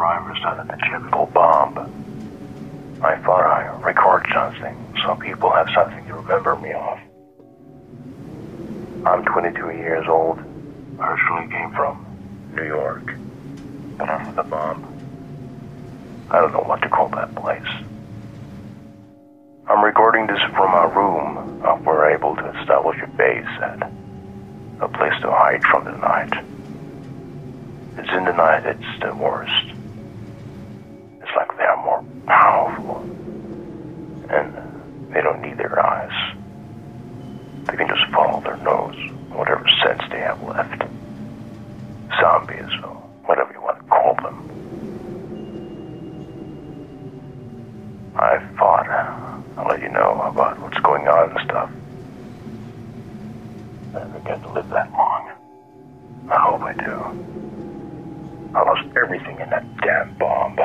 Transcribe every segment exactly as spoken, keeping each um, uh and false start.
drivers out of the Jimbo bomb. I thought I'd record something so people have something to remember me of. I'm twenty-two years old. Originally came from New York. But after the bomb, I don't know what to call that place. I'm recording this from our room, up we're able to establish a base at. A place to hide from the night. It's in the night it's the worst. It's like they are more powerful. And they don't need their eyes. They can just follow their nose, whatever sense they have left. Zombies, or whatever you want to call them. I thought I'll let you know about what's going on and stuff. I never get to live that long. I hope I do. I lost everything in that damn bomb.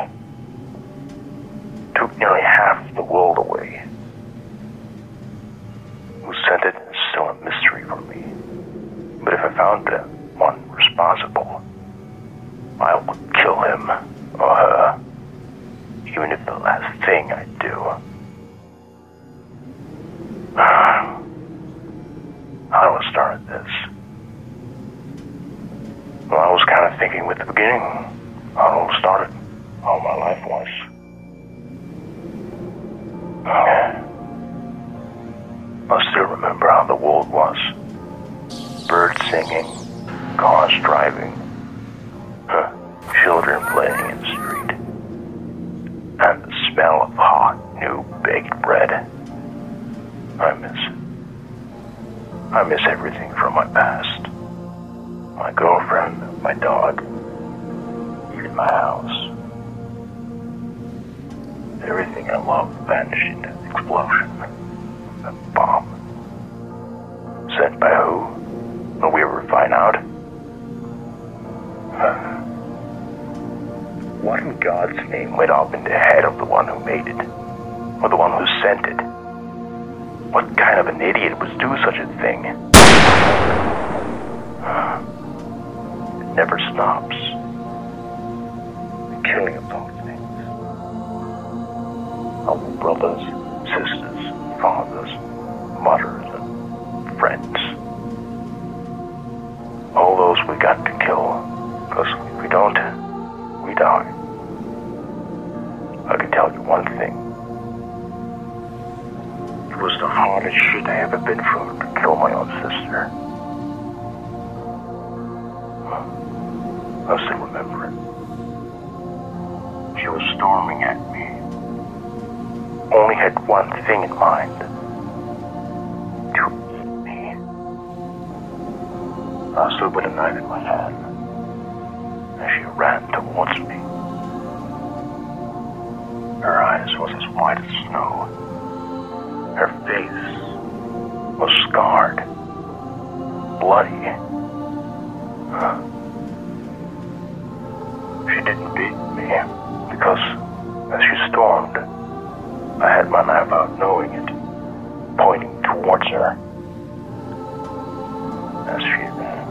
Took nearly half of the world away. Who sent it is still a mystery for me. But if I found the one responsible, I would kill him or her, even if the last thing I do. How do I start this? Well, I was kind of thinking with the beginning, how it all started, how my life was. Okay. I still remember how the world was. Birds singing, cars driving, huh, children playing in the street, and the smell of hot, new baked bread. I miss it. I miss everything from my past. My girlfriend, my dog, even my house. Everything I loved vanished in that explosion. That bomb. Sent by who? Will we ever find out? What in God's name went up in the head of the one who made it? Or the one who sent it? What kind of an idiot would do such a thing? It never stops. The killing of those things. Our brothers, sisters, fathers, mothers, and friends. All those we got to kill. Because if we don't, we die. I can tell you one thing. It was the hardest shit I ever been through to kill my own sister. I still remember it. She was storming at me. Only had one thing in mind. To eat me. I stood with a knife in my hand. And she ran towards me. Her eyes was as white as snow. Her face was scarred, bloody. Huh. She didn't beat me because as she stormed, I had my knife out knowing it, pointing towards her. As she ran.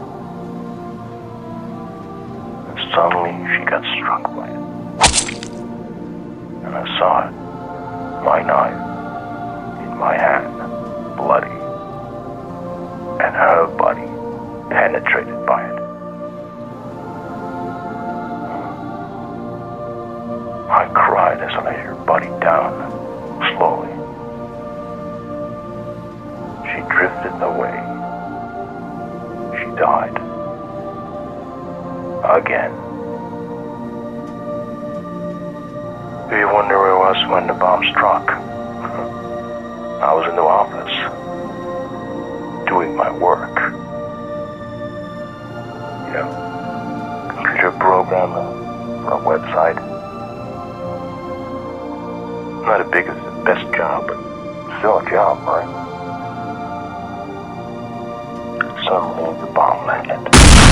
And suddenly she got struck by it. And I saw it, my knife, my hand, bloody, and her body penetrated by it. I cried as I laid her body down, slowly. She drifted away. She died. Again. Do you wonder where I was when the bomb struck? I was in the office, doing my work. You know, computer program for a website. Not the biggest and best job, but still a job, right? Suddenly the bomb landed.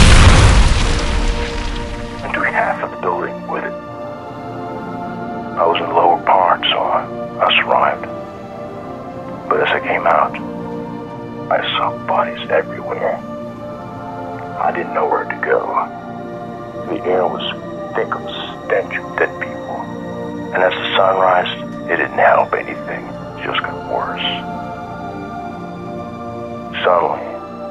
And took half of the building with it. I was in the lower part, so I, I survived. But as I came out, I saw bodies everywhere. I didn't know where to go. The air was thick with stench of dead people. And as the sun rised, it didn't help anything. It just got worse. Suddenly,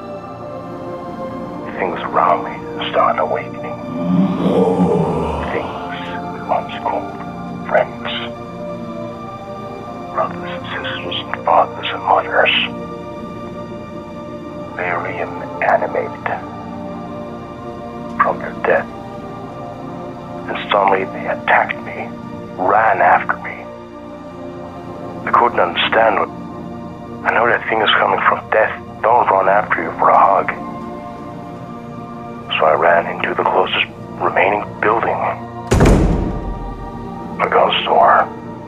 things around me started awakening. Things we once called friends. Brothers and sisters and fathers and mothers. Very animated from their death. And suddenly they attacked me, ran after me. I couldn't understand what. I know that thing is coming from death. Don't run after you for a hug. So I ran into the closest remaining building. A gun store.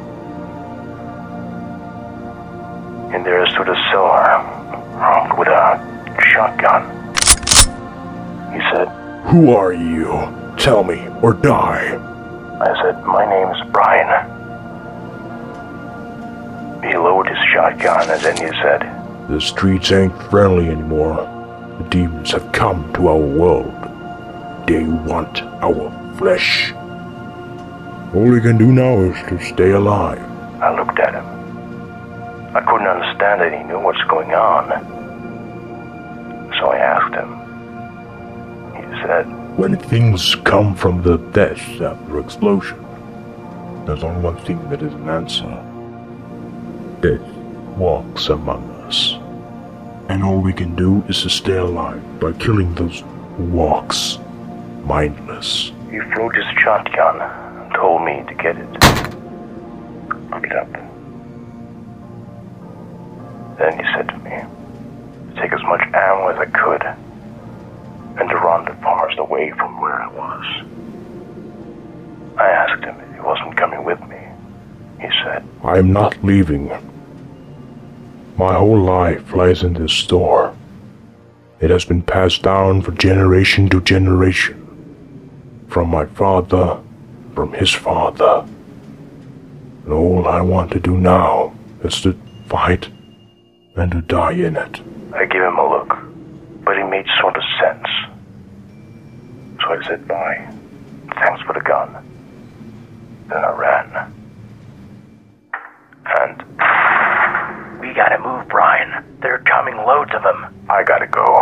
And there stood a seller, armed with a shotgun. He said, "Who are you? Tell me, or die." I said, "My name is Brian." He lowered his shotgun and then he said, "The streets ain't friendly anymore. The demons have come to our world. They want our flesh. All we can do now is to stay alive." I looked at him. I couldn't understand that he knew what's going on. So I asked him. He said, "When things come from the death after explosion, there's only one thing that is an answer. Death walks among us. And all we can do is to stay alive by killing those who walks, mindless." He flew his shotgun and told me to get it. Pick it up. Then he said to me to take as much ammo as I could and to run the farthest away from where I was. I asked him if he wasn't coming with me. He said, "I am not leaving. My whole life lies in this store. It has been passed down from generation to generation. From my father, from his father. And all I want to do now is to fight and to die in it." I gave him a look, but he made sort of sense. So I said bye. Thanks for the gun. Then I ran. And... "We gotta move, Brian. They're coming, loads of them." "I gotta go."